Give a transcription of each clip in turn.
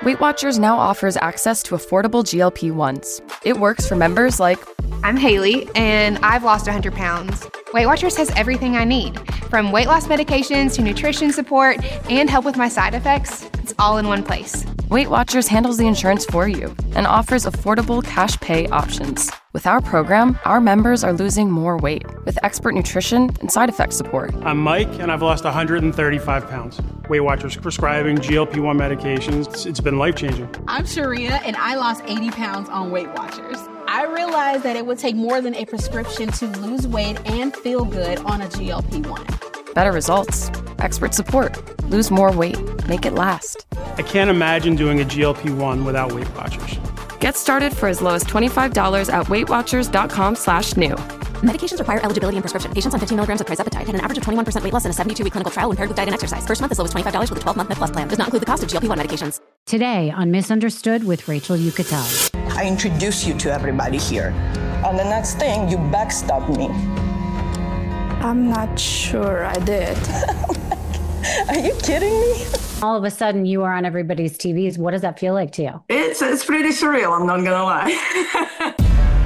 Weight Watchers now offers access to affordable GLP-1s. It works for members like... I'm Haley, and I've lost 100 pounds. Weight Watchers has everything I need, from weight loss medications to nutrition support and help with my side effects. It's all in one place. Weight Watchers handles the insurance for you and offers affordable cash pay options. With our program, our members are losing more weight with expert nutrition and side effect support. I'm Mike, and I've lost 135 pounds. Weight Watchers prescribing GLP-1 medications. It's been life-changing. I'm Sharia, and I lost 80 pounds on Weight Watchers. I realized that it would take more than a prescription to lose weight and feel good on a GLP-1. Better results, expert support, lose more weight, make it last. I can't imagine doing a GLP-1 without Weight Watchers. Get started for as low as $25 at WeightWatchers.com/new. Medications require eligibility and prescription. Patients on 15 milligrams of trizepatide had an average of 21% weight loss in a 72-week clinical trial when paired with diet and exercise. First month as low as $25 with a 12-month Med Plus plan. Does not include the cost of GLP-1 medications. Today on Misunderstood with Rachel Yucatel. I introduce you to everybody here. And the next thing, you backstab me. I'm not sure I did. Are you kidding me? All of a sudden, you are on everybody's TVs. What does that feel like to you? It's pretty surreal, I'm not gonna lie.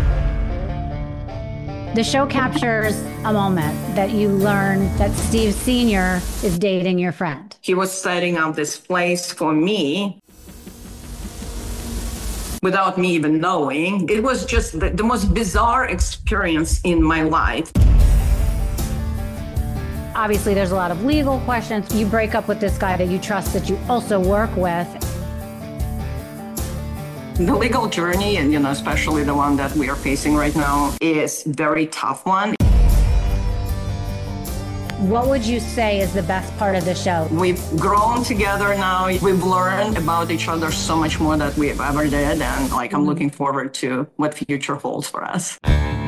The show captures a moment that you learn that Steve Sr. is dating your friend. He was setting up this place for me without me even knowing. It was just the most bizarre experience in my life. Obviously, there's a lot of legal questions. You break up with this guy that you trust, that you also work with. The legal journey, and especially the one that we are facing right now, is a very tough one. What would you say is the best part of the show? We've grown together now. We've learned about each other so much more than we've ever did. And I'm looking forward to what future holds for us.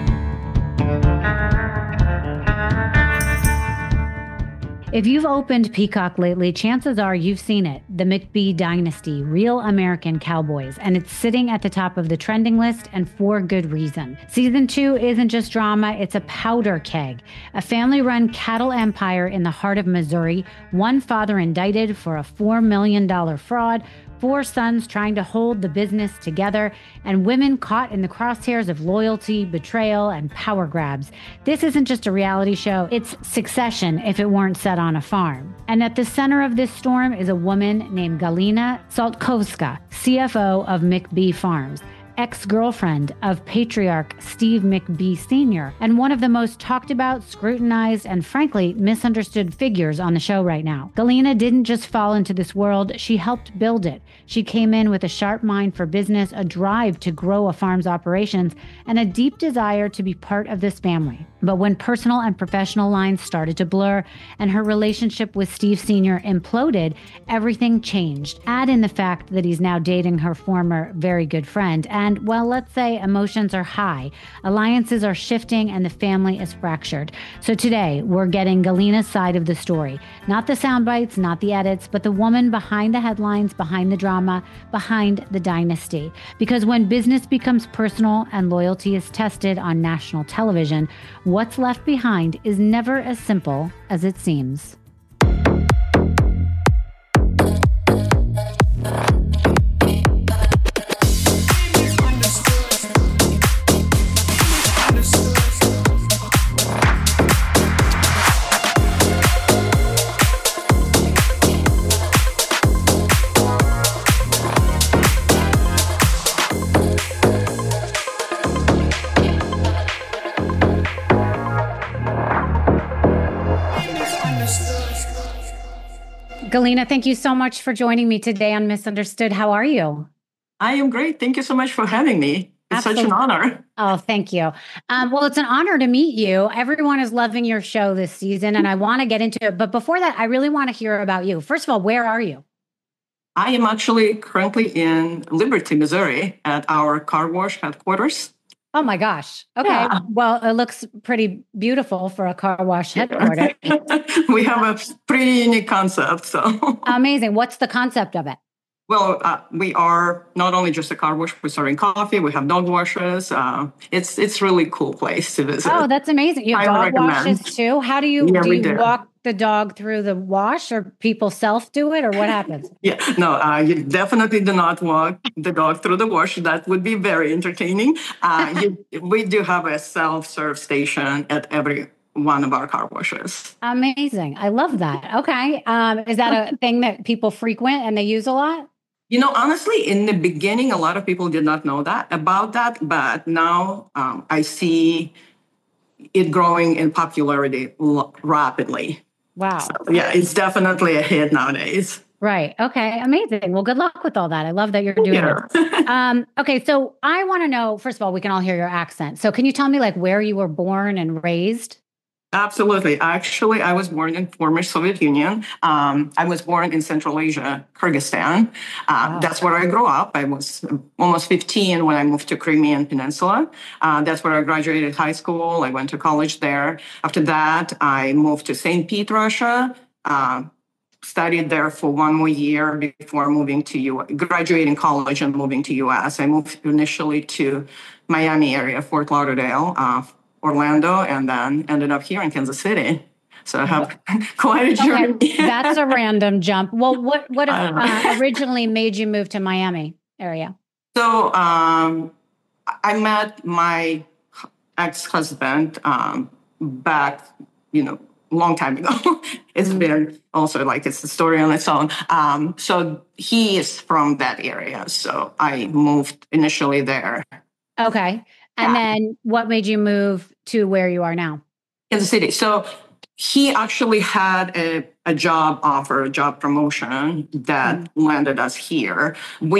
If you've opened Peacock lately, chances are you've seen it. The McBee Dynasty, Real American Cowboys, and it's sitting at the top of the trending list, and for good reason. Season 2 isn't just drama, it's a powder keg. A family-run cattle empire in the heart of Missouri, one father indicted for a $4 million fraud, 4 sons trying to hold the business together, and women caught in the crosshairs of loyalty, betrayal, and power grabs. This isn't just a reality show, it's Succession if it weren't set on a farm. And at the center of this storm is a woman named Galina Saltkovska, CFO of McBee Farms, ex-girlfriend of patriarch Steve McBee Sr., and one of the most talked about, scrutinized, and frankly misunderstood figures on the show right now. Galina didn't just fall into this world, she helped build it. She came in with a sharp mind for business, a drive to grow a farm's operations, and a deep desire to be part of this family. But when personal and professional lines started to blur and her relationship with Steve Sr. imploded, everything changed. Add in the fact that he's now dating her former very good friend, and, well, let's say emotions are high, alliances are shifting, and the family is fractured. So today, we're getting Galina's side of the story. Not the sound bites, not the edits, but the woman behind the headlines, behind the drama, behind the dynasty. Because when business becomes personal and loyalty is tested on national television, what's left behind is never as simple as it seems. Galina, thank you so much for joining me today on Misunderstood. How are you? I am great. Thank you so much for having me. It's Absolutely. Such an honor. Oh, thank you. Well, it's an honor to meet you. Everyone is loving your show this season, and I want to get into it. But before that, I really want to hear about you. First of all, where are you? I am actually currently in Liberty, Missouri, at our car wash headquarters. Oh my gosh. Okay. Yeah. Well, it looks pretty beautiful for a car wash headquarters. We have a pretty unique concept. So amazing. What's the concept of it? Well, we are not only just a car wash, we're serving coffee. We have dog washes. It's really cool place to visit. Oh, that's amazing. You have dog washes too? How do you, do you walk the dog through the wash, or people self-do it, or what happens? Yeah, no, you definitely do not walk the dog through the wash. That would be very entertaining. We do have a self-serve station at every one of our car washes. Amazing. I love that. Okay. Is that a thing that people frequent and they use a lot? Honestly, in the beginning, a lot of people did not know about that, but now I see it growing in popularity rapidly. Wow. So, yeah, it's definitely a hit nowadays. Right. Okay. Amazing. Well, good luck with all that. I love that you're doing it. Okay. So I want to know, first of all, we can all hear your accent. So can you tell me where you were born and raised? Absolutely. Actually, I was born in former Soviet Union. I was born in Central Asia, Kyrgyzstan. Wow. That's where I grew up. I was almost 15 when I moved to Crimean Peninsula. That's where I graduated high school. I went to college there. After that, I moved to St. Pete, Russia. Studied there for one more year before graduating college and moving to U.S. I moved initially to Miami area, Fort Lauderdale, Orlando, and then ended up here in Kansas City. So I have quite a journey. Okay. That's a random jump. Well, what originally made you move to Miami area? So I met my ex-husband back, long time ago. It's been also it's a story on its own. So he is from that area. So I moved initially there. Okay. And then what made you move to where you are now? Kansas City. So he actually had a job offer, a job promotion that landed us here.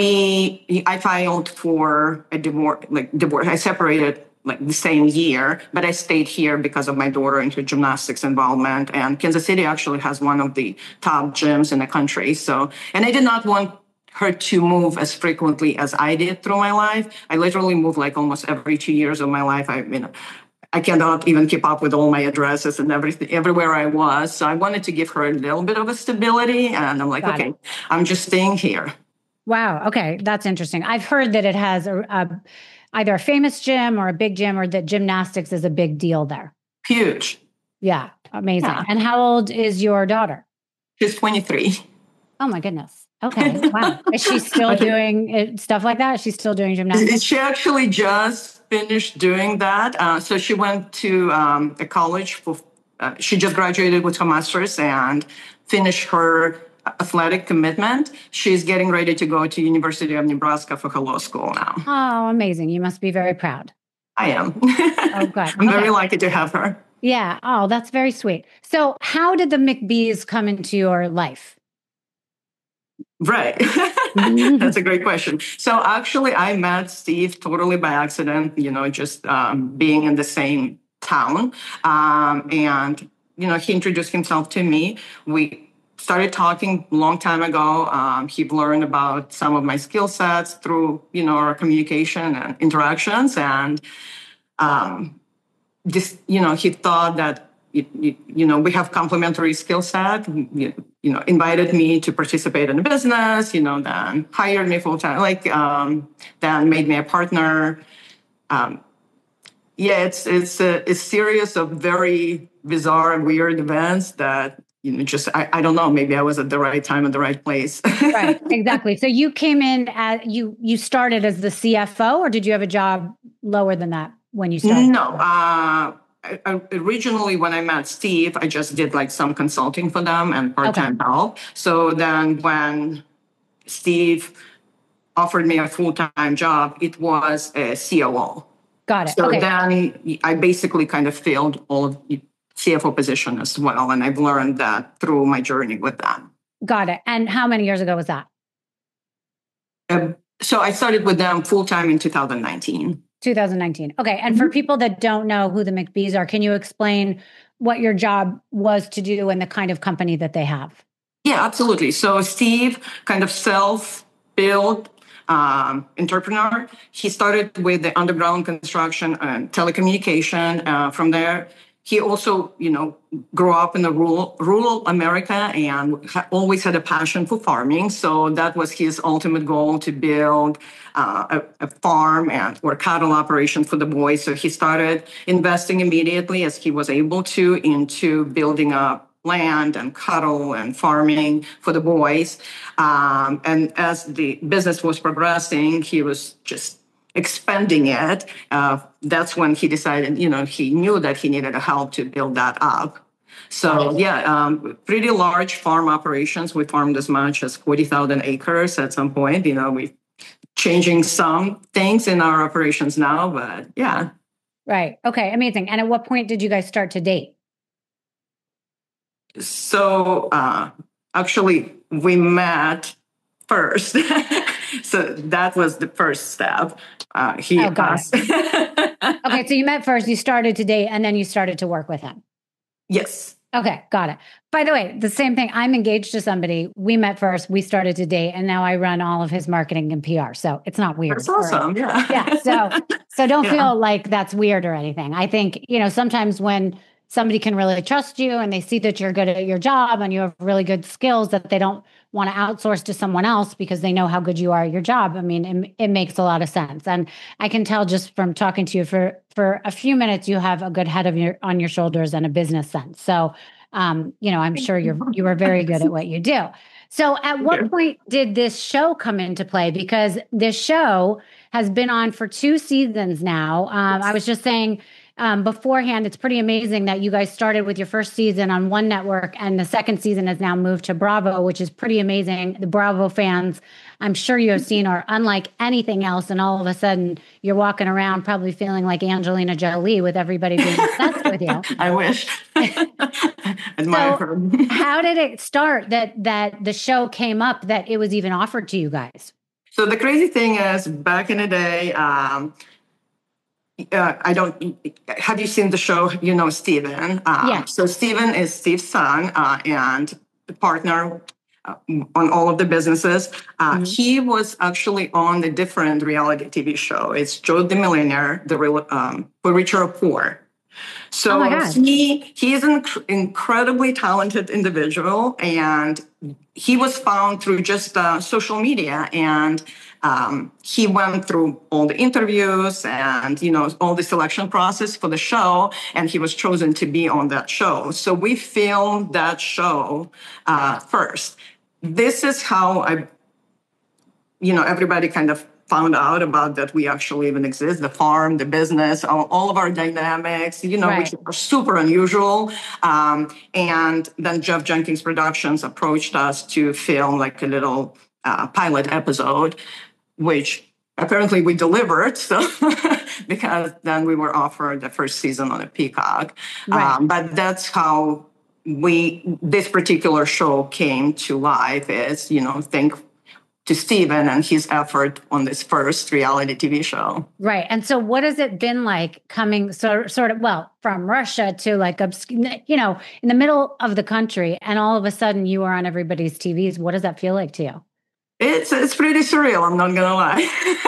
I filed for a divorce. I separated the same year, but I stayed here because of my daughter and her gymnastics involvement. And Kansas City actually has one of the top gyms in the country. So, and I did not want her to move as frequently as I did through my life. I literally moved almost every 2 years of my life. I cannot even keep up with all my addresses and everything, everywhere I was. So I wanted to give her a little bit of a stability. And I'm okay, I'm just staying here. Wow. Okay. That's interesting. I've heard that it has either a famous gym or a big gym, or that gymnastics is a big deal there. Huge. Yeah. Amazing. Yeah. And how old is your daughter? She's 23. Oh my goodness. Okay. Wow. Is she still doing stuff like that? Is she still doing gymnastics? She actually just finished doing that. So she went to a college she just graduated with her master's and finished her athletic commitment. She's getting ready to go to University of Nebraska for her law school now. Oh, amazing. You must be very proud. I am. Oh, good. I'm very lucky to have her. Yeah. Oh, that's very sweet. So how did the McBees come into your life? Right. That's a great question. So actually, I met Steve totally by accident, just being in the same town. And, he introduced himself to me. We started talking a long time ago. He learned about some of my skill sets through, our communication and interactions. And he thought that, we have complementary skill set, invited me to participate in the business, then hired me full time, then made me a partner. It's a series of very bizarre and weird events that, I don't know, maybe I was at the right time at the right place. Right, exactly. So you came in you started as the CFO, or did you have a job lower than that when you started? No, originally, when I met Steve, I just did some consulting for them and part-time help. So then when Steve offered me a full-time job, it was a COO. Got it. So then I basically kind of filled all of the CFO position as well. And I've learned that through my journey with them. Got it. And how many years ago was that? So I started with them full-time in 2019. 2019. Okay. And for people that don't know who the McBees are, can you explain what your job was to do and the kind of company that they have? Yeah, absolutely. So Steve, kind of self-built entrepreneur. He started with the underground construction and telecommunication. From there, he also, grew up in the rural America and always had a passion for farming. So that was his ultimate goal, to build a farm or cattle operation for the boys. So he started investing immediately as he was able to into building up land and cattle and farming for the boys. And as the business was progressing, he was just expanding it. That's when he decided, he knew that he needed help to build that up. So pretty large farm operations. We farmed as much as 40,000 acres at some point. We're changing some things in our operations now, but yeah. Right. Okay. Amazing. And at what point did you guys start to date? So actually, we met first. So that was the first step. Got it. Okay. So you met first, you started to date, and then you started to work with him. Yes. Okay. Got it. By the way, the same thing. I'm engaged to somebody. We met first, we started to date, and now I run all of his marketing and PR. So it's not weird. That's awesome. Yeah. Yeah. So don't feel like that's weird or anything. I think, sometimes when somebody can really trust you and they see that you're good at your job and you have really good skills, that they don't want to outsource to someone else because they know how good you are at your job. I mean, it makes a lot of sense. And I can tell just from talking to you for a few minutes, you have a good head on your shoulders and a business sense. So, I'm sure you are very good at what you do. So at what point did this show come into play? Because this show has been on for 2 seasons now. I was just saying, beforehand, it's pretty amazing that you guys started with your first season on one network and the second season has now moved to Bravo, which is pretty amazing. The Bravo fans, I'm sure you have seen, are unlike anything else. And all of a sudden you're walking around probably feeling like Angelina Jolie with everybody being obsessed with you. I wish. Admire her. How did it start that the show came up, that it was even offered to you guys? So the crazy thing is, back in the day, have you seen the show, Steven? Yeah. So Steven is Steve's son and the partner on all of the businesses. He was actually on a different reality TV show. It's Joe the Millionaire, For Richer or Poor. So he is an incredibly talented individual, and he was found through just social media, and he went through all the interviews and all the selection process for the show, and he was chosen to be on that show. So we filmed that show first. This is how everybody kind of found out about that we actually even exist, the farm, the business, all of our dynamics, which are super unusual. And then Jeff Jenkins Productions approached us to film like a little pilot episode, which apparently we delivered. So because then we were offered the first season on a Peacock. But that's how this particular show came to life, is, thank to Steven and his effort on this first reality TV show. Right. And so what has it been like coming sort of, from Russia to like, in the middle of the country, and all of a sudden you are on everybody's TVs? What does that feel like to you? It's pretty surreal. I'm not going to lie.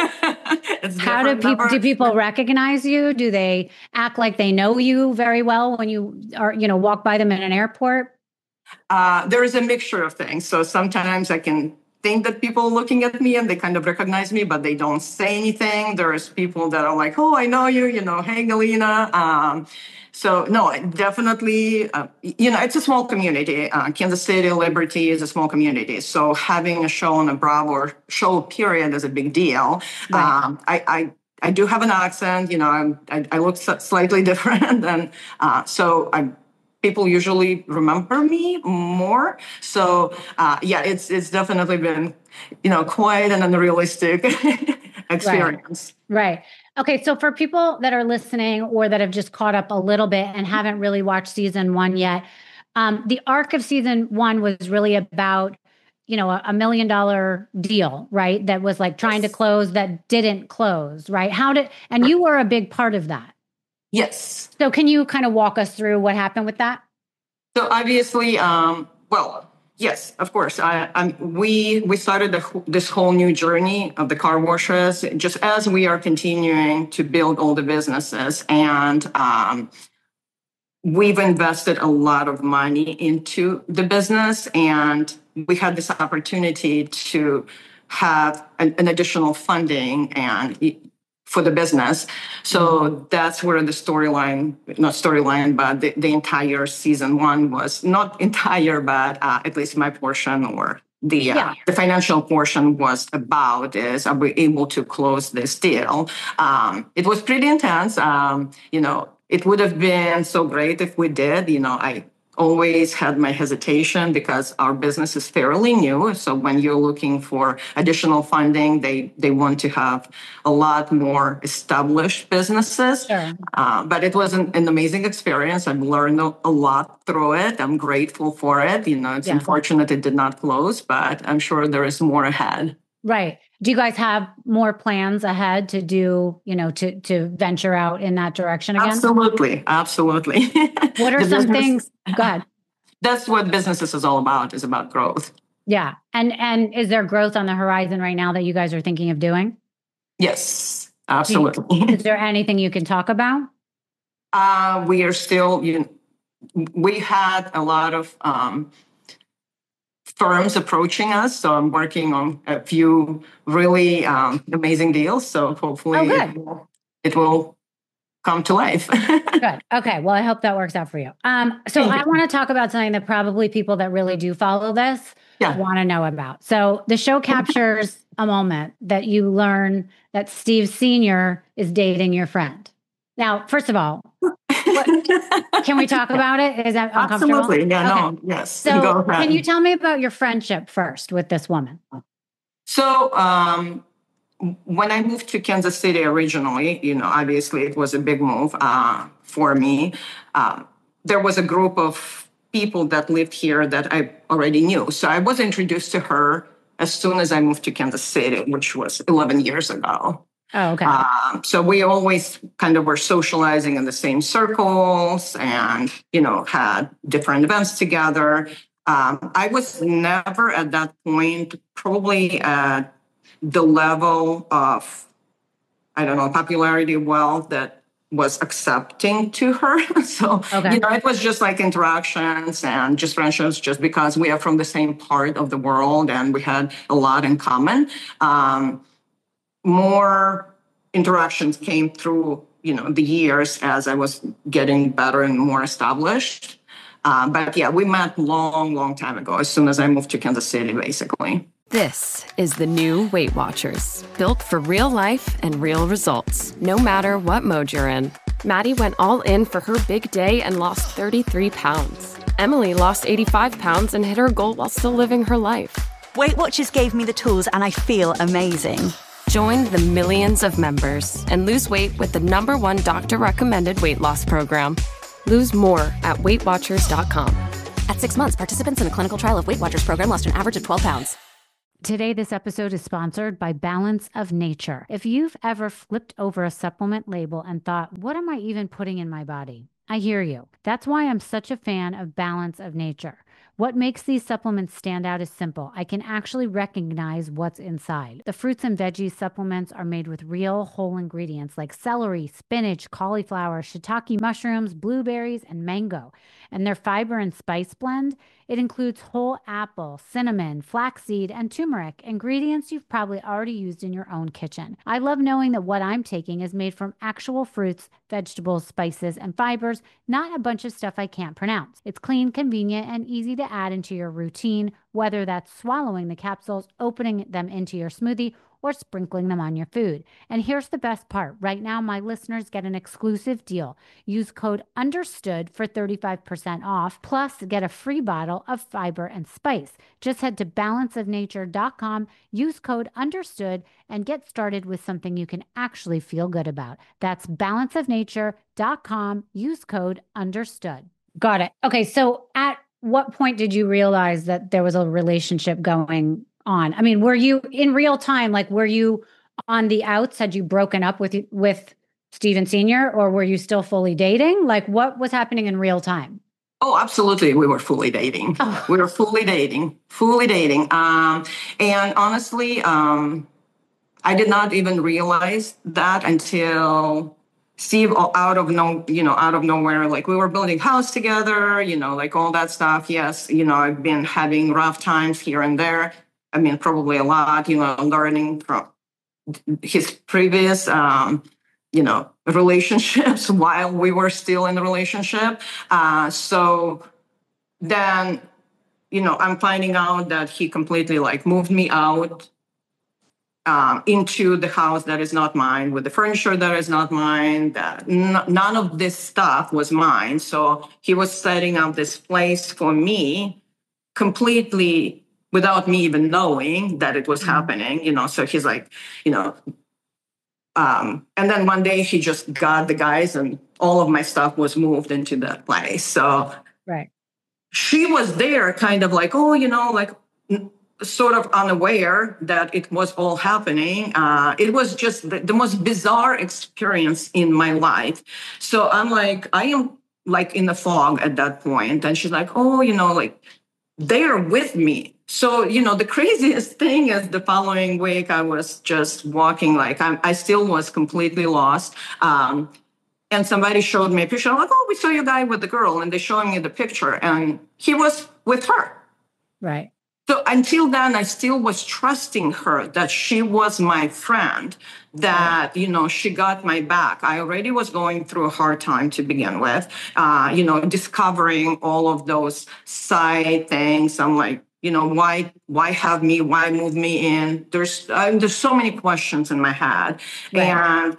How do people recognize you? Do they act like they know you very well when you are, walk by them in an airport? There is a mixture of things. So sometimes I can think that people are looking at me and they kind of recognize me, but they don't say anything. There's people that are like, oh, I know you, hey, Galina. So no, definitely, it's a small community. Kansas City, Liberty is a small community. So having a show on a Bravo show period is a big deal. Right. I do have an accent, I look slightly different. And people usually remember me more. So, it's definitely been, quite an unrealistic experience. Right. Okay. So for people that are listening or that have just caught up a little bit and haven't really watched season 1 yet, the arc of season 1 was really about, a $1 million deal, right? That was like trying to close that didn't close, right? And you were a big part of that. Yes. So can you kind of walk us through what happened with that? So obviously, yes, of course. We started this whole new journey of the car washes just as we are continuing to build all the businesses. And we've invested a lot of money into the business. And we had this opportunity to have an additional funding and for the business. So that's where the but the entire season one was not entire, but at least my portion or the financial portion was about is are we able to close this deal? It was pretty intense. It would have been so great if we did. I always had my hesitation because our business is fairly new. So when you're looking for additional funding, they want to have a lot more established businesses. Sure. But it was an amazing experience. I've learned a lot through it. I'm grateful for it. It's unfortunate it did not close, but I'm sure there is more ahead. Right. Do you guys have more plans ahead to do, to venture out in that direction again? Absolutely. What are some things? Go ahead. That's what businesses is all about, is about growth. Yeah. And is there growth on the horizon right now that you guys are thinking of doing? Yes, absolutely. Is there anything you can talk about? We are still, we had a lot of firms approaching us. So I'm working on a few really amazing deals. So hopefully it will come to life. Good. Okay. Well, I hope that works out for you. So I want to talk about something that probably people that really do follow this want to know about. So the show captures a moment that you learn that Steve Sr. is dating your friend. Now, first of all, can we talk about it? Is that uncomfortable? Absolutely. Yeah, okay. No, yes. So can you tell me about your friendship first with this woman? So when I moved to Kansas City originally, obviously it was a big move for me. There was a group of people that lived here that I already knew. So I was introduced to her as soon as I moved to Kansas City, which was 11 years ago. Oh, okay. So we always kind of were socializing in the same circles and, had different events together. I was never at that point probably at the level of, popularity, wealth that was accepting to her. So, it was just like interactions and just friendships just because we are from the same part of the world and we had a lot in common. More interactions came through, the years as I was getting better and more established. But we met long time ago, as soon as I moved to Kansas City, basically. This is the new Weight Watchers, built for real life and real results, no matter what mode you're in. Maddie went all in for her big day and lost 33 pounds. Emily lost 85 pounds and hit her goal while still living her life. Weight Watchers gave me the tools and I feel amazing. Join the millions of members and lose weight with the #1 doctor-recommended weight loss program. Lose more at WeightWatchers.com. At 6 months, participants in a clinical trial of Weight Watchers program lost an average of 12 pounds. Today, this episode is sponsored by Balance of Nature. If you've ever flipped over a supplement label and thought, what am I even putting in my body? I hear you. That's why I'm such a fan of Balance of Nature. What makes these supplements stand out is simple. I can actually recognize what's inside. The fruits and veggies supplements are made with real whole ingredients like celery, spinach, cauliflower, shiitake mushrooms, blueberries, and mango. And their fiber and spice blend, it includes whole apple, cinnamon, flaxseed, and turmeric, ingredients you've probably already used in your own kitchen. I love knowing that what I'm taking is made from actual fruits, vegetables, spices, and fibers, not a bunch of stuff I can't pronounce. It's clean, convenient, and easy to add into your routine, whether that's swallowing the capsules, opening them into your smoothie, or sprinkling them on your food. And here's the best part. Right now, my listeners get an exclusive deal. Use code UNDERSTOOD for 35% off, plus get a free bottle of fiber and spice. Just head to balanceofnature.com, use code UNDERSTOOD, and get started with something you can actually feel good about. That's balanceofnature.com, use code UNDERSTOOD. Got it. Okay, so at what point did you realize that there was a relationship going on? I mean, were you in real time, like were you on the outs? Had you broken up with Steven Sr. or were you still fully dating? Like what was happening in real time? Oh, absolutely. We were fully dating. We were fully dating. And honestly, I did not even realize that until Steve out of nowhere, like we were building house together, like all that stuff. Yes. I've been having rough times here and there. I mean, probably a lot, learning from his previous, relationships while we were still in the relationship. So then, I'm finding out that he completely moved me out into the house that is not mine, with the furniture that is not mine, that none of this stuff was mine. So he was setting up this place for me completely without me even knowing that it was happening, so he's like, and then one day he just got the guys and all of my stuff was moved into that place. So she was there kind of like, sort of unaware that it was all happening. It was just the most bizarre experience in my life. So I'm like, I am like in the fog at that point. And she's like, they're with me. So, the craziest thing is the following week, I was just walking, I still was completely lost. And somebody showed me a picture. I'm like, we saw your guy with the girl. And they showed me the picture and he was with her. Right. So until then, I still was trusting her that she was my friend, that, she got my back. I already was going through a hard time to begin with, discovering all of those side things. I'm like, why have me? Why move me in? There's so many questions in my head. Right. And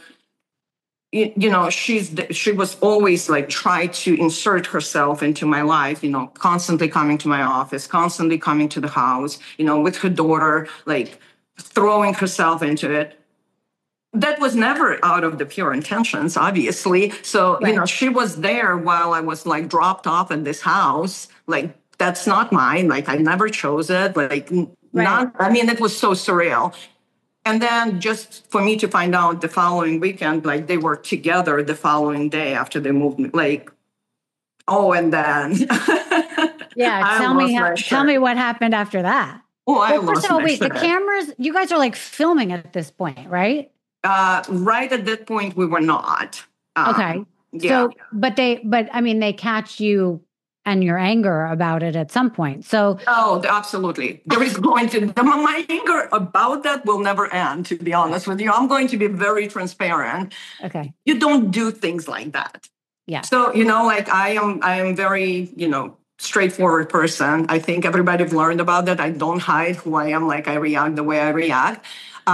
she was always try to insert herself into my life, constantly coming to my office, constantly coming to the house, with her daughter, throwing herself into it. That was never out of the pure intentions, obviously. So, she was there while I was dropped off in this house. That's not mine. I never chose it. It was so surreal. And then just for me to find out the following weekend, they were together the following day after they moved me, and then. Yeah, tell me what happened after that. Oh, I lost my shit. The cameras, you guys are filming at this point, right? Right at that point, we were not. Okay. Yeah. So, but they catch you and your anger about it at some point. So, absolutely. There is going to, my anger about that will never end, to be honest with you. I'm going to be very transparent. Okay. You don't do things like that. Yeah. So, I am very, straightforward person. I think everybody's learned about that. I don't hide who I am. I react the way I react.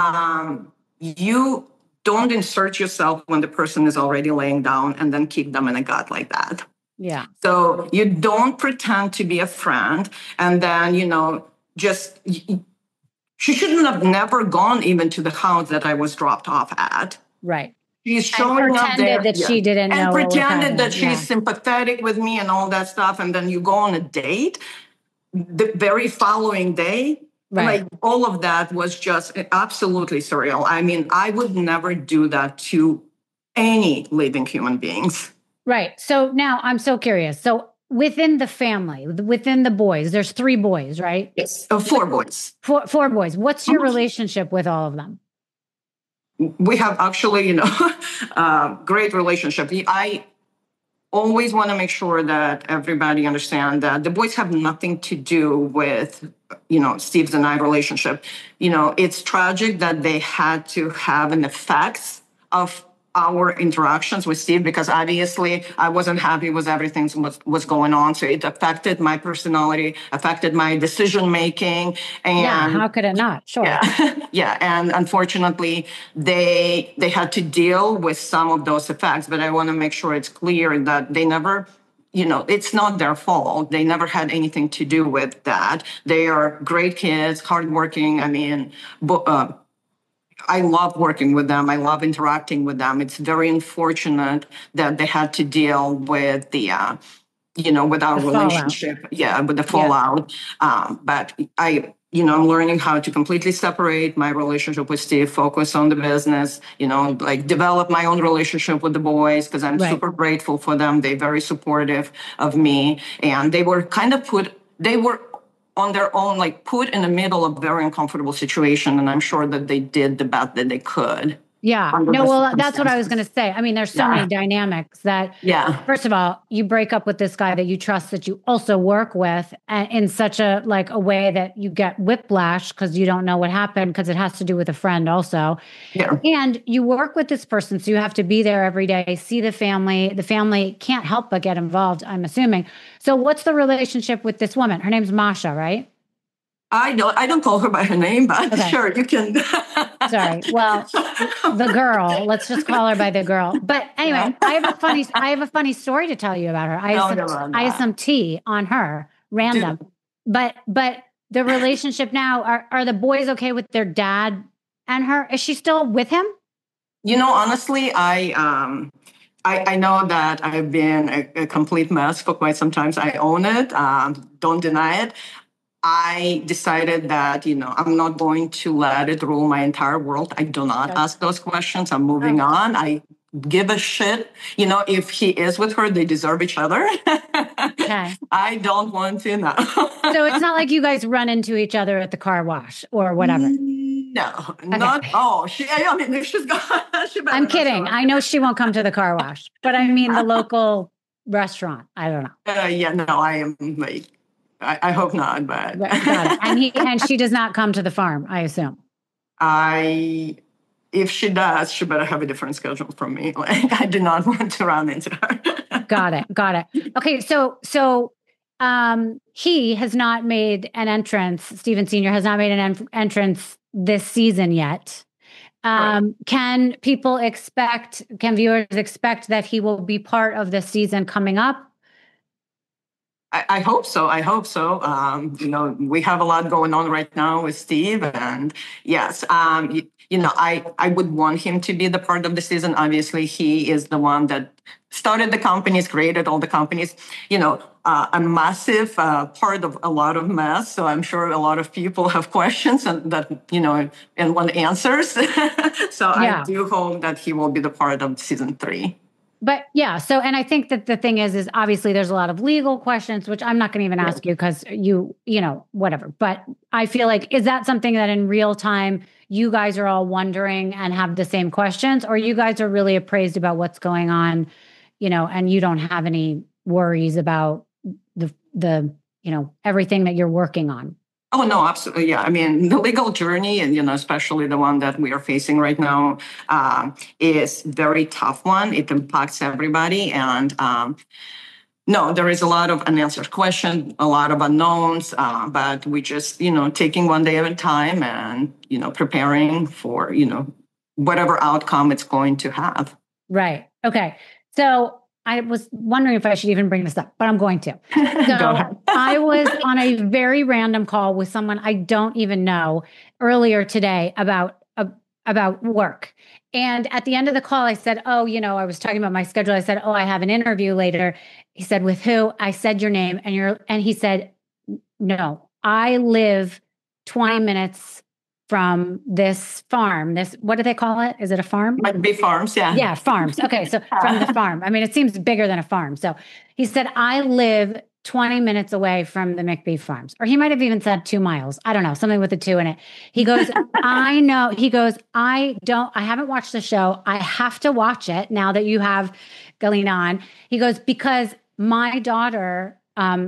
You don't insert yourself when the person is already laying down and then kick them in the gut like that. Yeah. So you don't pretend to be a friend and then, she shouldn't have never gone even to the house that I was dropped off at. Right. She's showing up there. That she didn't know. And pretended that she's sympathetic with me and all that stuff. And then you go on a date the very following day. Right. All of that was just absolutely surreal. I mean, I would never do that to any living human beings. Right. So now I'm so curious. So within the family, within the boys, there's 3 boys, right? Yes. 4 boys. Four boys. What's your relationship with all of them? We have actually, great relationship. I always want to make sure that everybody understands that the boys have nothing to do with, Steve's and I relationship. It's tragic that they had to have an effect of our interactions with Steve, because obviously I wasn't happy with everything was going on. So it affected my personality, affected my decision-making. And how could it not? Sure. Yeah. And unfortunately, they had to deal with some of those effects. But I want to make sure it's clear that they never, it's not their fault. They never had anything to do with that. They are great kids, hardworking. I love working with them. I love interacting with them. It's very unfortunate that they had to deal with with our relationship. Yeah, with the fallout. Yeah. But I'm learning how to completely separate my relationship with Steve, focus on the business, develop my own relationship with the boys, because I'm super grateful for them. They're very supportive of me. And they were on their own, put in the middle of a very uncomfortable situation. And I'm sure that they did the best that they could. Yeah. under No, the well, that's what I was going to circumstances. say. I mean, there's so many dynamics that, first of all, you break up with this guy that you trust, that you also work with, in such a way that you get whiplash because you don't know what happened, because it has to do with a friend also. Yeah. And you work with this person, so you have to be there every day, see the family. The family can't help but get involved, I'm assuming. So what's the relationship with this woman? Her name's Masha, right? I don't call her by her name, but sure, you can. Sorry. Well, the girl, let's just call her by the girl. But anyway, I have a funny story to tell you about her. I have some tea on her, random. But the relationship now, are the boys okay with their dad and her? Is she still with him? Honestly, I know that I've been a complete mess for quite some time. I own it. Don't deny it. I decided that, I'm not going to let it rule my entire world. I do not ask those questions. I'm moving on. I give a shit. If he is with her, they deserve each other. Okay. I don't want to know. So it's not like you guys run into each other at the car wash or whatever. No, not. Oh, if she's gone, I'm kidding. I know she won't come to the car wash, but I mean the local restaurant. I don't know. I am I hope not, but got it. And she does not come to the farm, I assume. If she does, she better have a different schedule from me. I do not want to run into her. Got it. Okay, so he has not made an entrance. Steven Sr. has not made an entrance this season yet. Can viewers expect that he will be part of the season coming up? I hope so. We have a lot going on right now with Steve, and yes, I would want him to be the part of the season. Obviously, he is the one that started the companies, created all the companies, a massive part of a lot of mess. So I'm sure a lot of people have questions and want answers. So I do hope that he will be the part of season 3. But yeah, and I think that the thing is obviously there's a lot of legal questions, which I'm not going to even ask you because whatever. But I feel like, is that something that in real time you guys are all wondering and have the same questions, or you guys are really appraised about what's going on, and you don't have any worries about the everything that you're working on? Oh, no, absolutely. Yeah. I mean, the legal journey, and, especially the one that we are facing right now, is very tough one. It impacts everybody. And no, there is a lot of unanswered questions, a lot of unknowns, but we just, taking one day at a time and, preparing for, whatever outcome it's going to have. Right. Okay. So I was wondering if I should even bring this up, but I'm going to. So I was on a very random call with someone I don't even know earlier today about work. And at the end of the call, I said, I was talking about my schedule. I said, I have an interview later. He said, with who? I said your name, and he said, no, I live 20 minutes from this farm. What do they call it? Is it a farm? Might be farms, yeah. Yeah, farms. Okay, so from the farm. I mean, it seems bigger than a farm. So he said, I live 20 minutes away from the McBee farms. Or he might have even said 2 miles. I don't know, something with a 2 in it. He goes, I know. He goes, I haven't watched the show. I have to watch it now that you have Galina on. He goes, because my daughter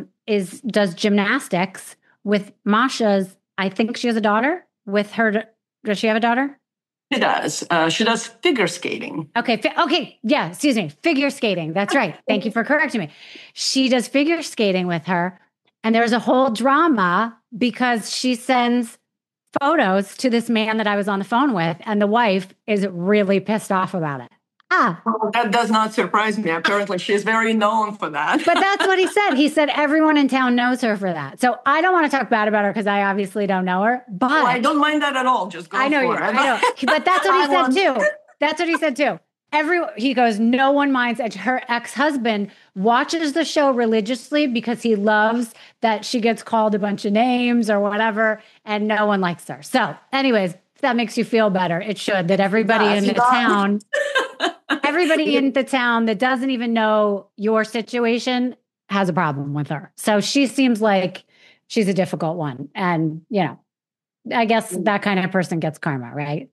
does gymnastics with Masha's, I think she has a daughter. With her, does she have a daughter? She does. She does figure skating. Okay. Yeah. Excuse me. Figure skating. That's right. Thank you for correcting me. She does figure skating with her. And there's a whole drama because she sends photos to this man that I was on the phone with. And the wife is really pissed off about it. Well, that does not surprise me. Apparently, she's very known for that. But that's what he said. He said everyone in town knows her for that. So I don't want to talk bad about her because I obviously don't know her. But I don't mind that at all. Just go for it. I know. But that's what he said too. That's what he said too. He goes, no one minds. Her ex-husband watches the show religiously because he loves that she gets called a bunch of names or whatever, and no one likes her. So anyways, if that makes you feel better, it should, that everybody in the town... Everybody in the town that doesn't even know your situation has a problem with her. So she seems like she's a difficult one. And, I guess that kind of person gets karma, right?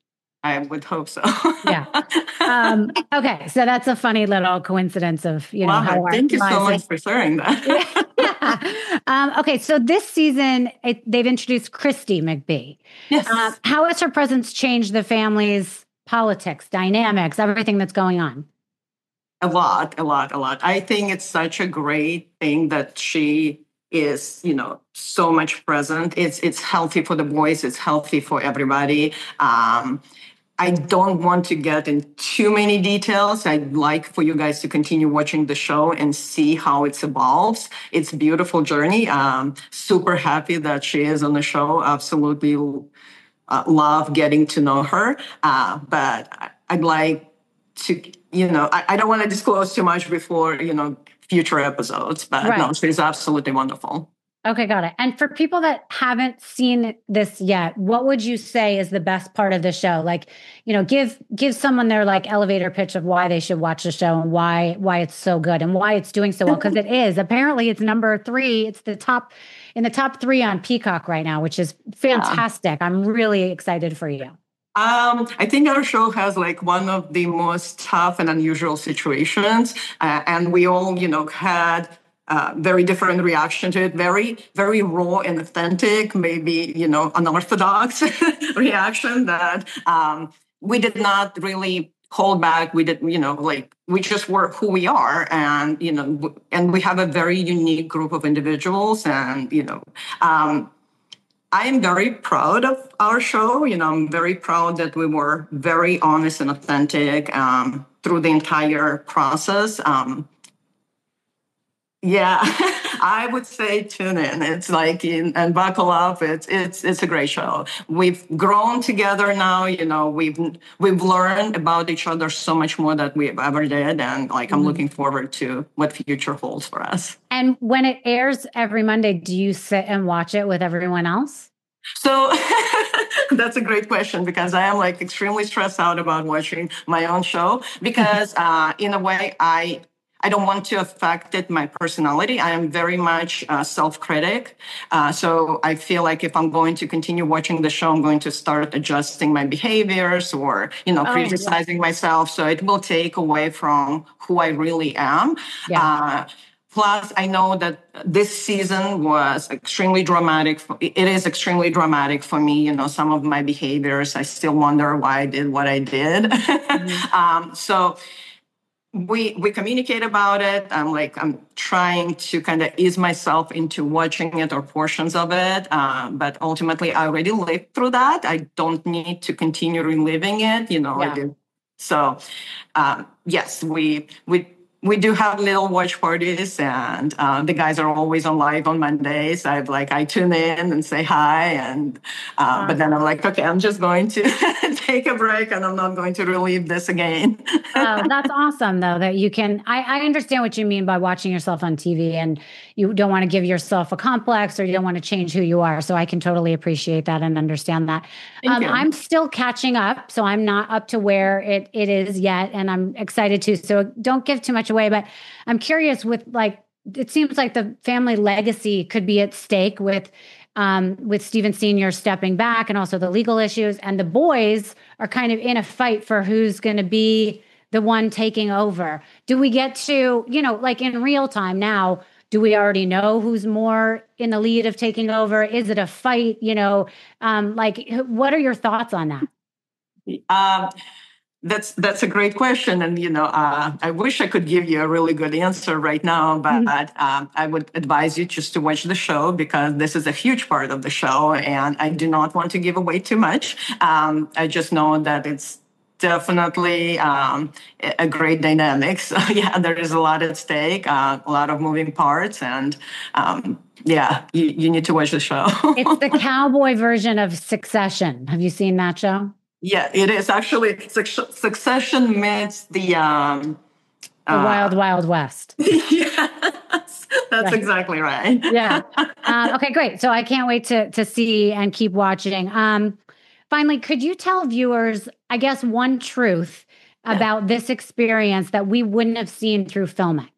I would hope so. Yeah. Okay. So that's a funny little coincidence of, Wow, how our thank you so lives much for sharing that. Okay. So this season, they've introduced Christy McBee. Yes. How has her presence changed the family's politics, dynamics, everything that's going on? A lot. I think it's such a great thing that she is, so much present. It's healthy for the boys. It's healthy for everybody. I don't want to get in too many details. I'd like for you guys to continue watching the show and see how it evolves. It's a beautiful journey. Super happy that she is on the show. Absolutely love getting to know her. But I'd like to, I don't want to disclose too much before, future episodes. But no, she's absolutely wonderful. Okay, got it. And for people that haven't seen this yet, what would you say is the best part of the show? Like, give someone their elevator pitch of why they should watch the show and why it's so good and why it's doing so well. Because it is. Apparently it's number 3. It's in the top 3 on Peacock right now, which is fantastic. I'm really excited for you. I think our show has one of the most tough and unusual situations. And we all, had very different reaction to it, very, very raw and authentic, maybe, unorthodox reaction that we did not really hold back. We did, we just were who we are. And, and we have a very unique group of individuals. And, I am very proud of our show. I'm very proud that we were very honest and authentic through the entire process. Yeah, I would say tune in. It's and buckle up. It's a great show. We've grown together now. We've learned about each other so much more than we've ever did, and I'm looking forward to what future holds for us. And when it airs every Monday, do you sit and watch it with everyone else? So that's a great question because I am extremely stressed out about watching my own show because in a way I don't want to affect my personality. I am very much self-critic. So I feel like if I'm going to continue watching the show, I'm going to start adjusting my behaviors or, criticizing myself. So it will take away from who I really am. Yeah. Plus, I know that this season was extremely dramatic. It is extremely dramatic for me. Some of my behaviors, I still wonder why I did what I did. Mm-hmm. So we communicate about it. I'm trying to kind of ease myself into watching it or portions of it. But ultimately, I already lived through that. I don't need to continue reliving it. I do. So, yes, we do have little watch parties, and the guys are always on live on Mondays. I tune in and say hi, and but then I'm okay, I'm just going to take a break, and I'm not going to relive this again. Oh, that's awesome, though, that you can. I understand what you mean by watching yourself on TV, and you don't want to give yourself a complex, or you don't want to change who you are. So I can totally appreciate that and understand that. I'm still catching up, so I'm not up to where it is yet, and I'm excited too. So don't give too much away, but I'm curious with it seems like the family legacy could be at stake with Steven Sr. stepping back and also the legal issues, and the boys are kind of in a fight for who's going to be the one taking over. Do we get to, in real time now, do we already know who's more in the lead of taking over? Is it a fight? What are your thoughts on that? That's a great question. And, I wish I could give you a really good answer right now, but I would advise you just to watch the show because this is a huge part of the show and I do not want to give away too much. I just know that it's definitely a great dynamic. So, there is a lot at stake, a lot of moving parts, and you need to watch the show. It's the cowboy version of Succession. Have you seen that show? Yeah, it is actually Succession meets the Wild Wild West. Yes, that's exactly right. Yeah. Okay, great. So I can't wait to see and keep watching. Finally, could you tell viewers, I guess, one truth about this experience that we wouldn't have seen through filming?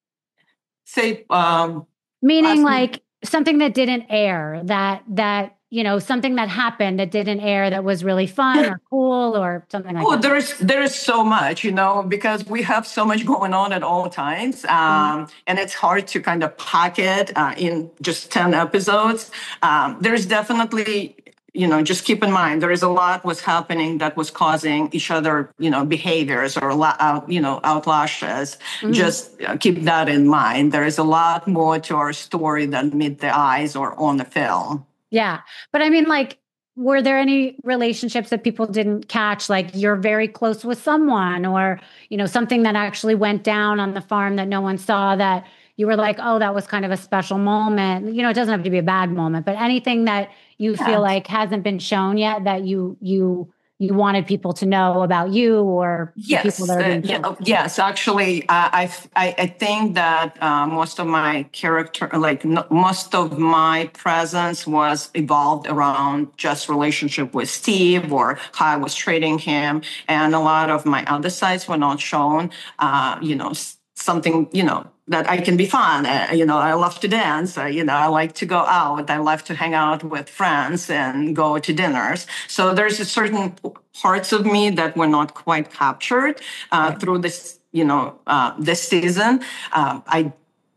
Say, meaning something that didn't air that something that happened that didn't air that was really fun or cool or something like that? There is so much, because we have so much going on at all times. And it's hard to kind of pack it in just 10 episodes. There's definitely, just keep in mind, there is a lot was happening that was causing each other, behaviors or, outlashes. Just keep that in mind. There is a lot more to our story than meet the eyes or on the film. Yeah. But I mean, were there any relationships that people didn't catch? Like you're very close with someone or, something that actually went down on the farm that no one saw that you were like, oh, that was kind of a special moment. It doesn't have to be a bad moment, but anything that you feel like hasn't been shown yet that you wanted people to know about you or people that are being killed? Yes, actually, I think that most of my character, most of my presence was evolved around just relationship with Steve or how I was treating him. And a lot of my other sides were not shown, something, that I can be fun. I love to dance. I like to go out. I love to hang out with friends and go to dinners. So there's a certain parts of me that were not quite captured through this, this season. I'm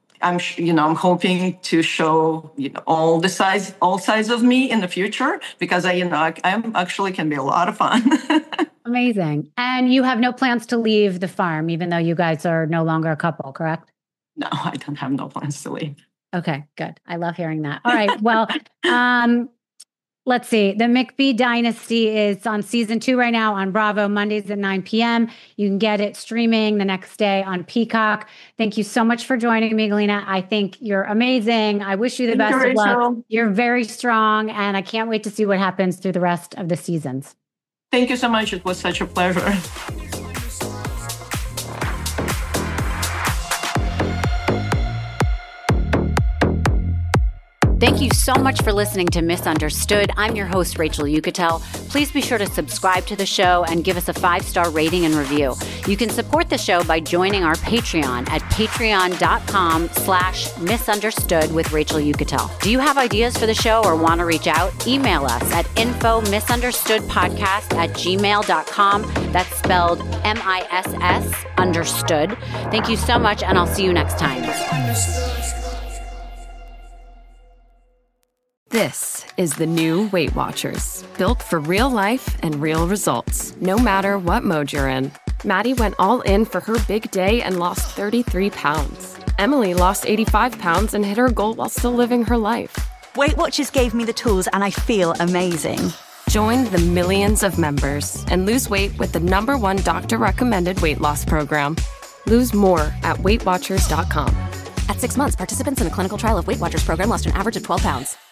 hoping to show all sides of me in the future because I'm actually can be a lot of fun. Amazing. And you have no plans to leave the farm, even though you guys are no longer a couple, correct? No, I don't have no plans to leave. Okay, good. I love hearing that. All right. Well, let's see. The McBee Dynasty is on season 2 right now on Bravo, Mondays at 9 p.m. You can get it streaming the next day on Peacock. Thank you so much for joining me, Galina. I think you're amazing. I wish you the best of luck. You're very strong, and I can't wait to see what happens through the rest of the seasons. Thank you so much. It was such a pleasure. Thank you so much for listening to Misunderstood. I'm your host, Rachel Uchitel. Please be sure to subscribe to the show and give us a 5-star rating and review. You can support the show by joining our Patreon at patreon.com/misunderstood with Rachel Uchitel. Do you have ideas for the show or want to reach out? Email us at info misunderstoodpodcast@gmail.com. That's spelled MISS understood. Thank you so much, and I'll see you next time. This is the new Weight Watchers, built for real life and real results, no matter what mode you're in. Maddie went all in for her big day and lost 33 pounds. Emily lost 85 pounds and hit her goal while still living her life. Weight Watchers gave me the tools and I feel amazing. Join the millions of members and lose weight with the #1 doctor-recommended weight loss program. Lose more at WeightWatchers.com. At 6 months, participants in a clinical trial of Weight Watchers program lost an average of 12 pounds.